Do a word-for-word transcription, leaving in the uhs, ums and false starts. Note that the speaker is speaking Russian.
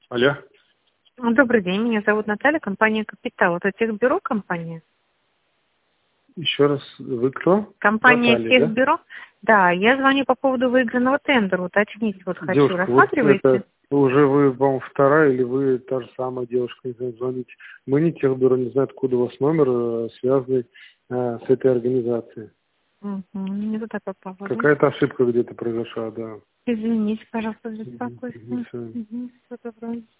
Алло. Добрый день, меня зовут Наталья, компания «Капитал». Это техбюро компания? Еще раз, вы кто? Компания Наталья, да? техбюро? Да, я звоню по поводу выигранного тендера, уточнить вот хочу. Девушка, вот Рассматриваете? это уже вы, по-моему, вторая или вы та же самая девушка, не знаю, звоните. Мы не техбюро, не знаю, откуда у вас номер, э, связанный э, с этой организацией. Угу, не туда попала. да? Какая-то ошибка где-то произошла, да. Извините, пожалуйста, за Мгм, беспокойство. мгм, всё. Угу, всё доброе.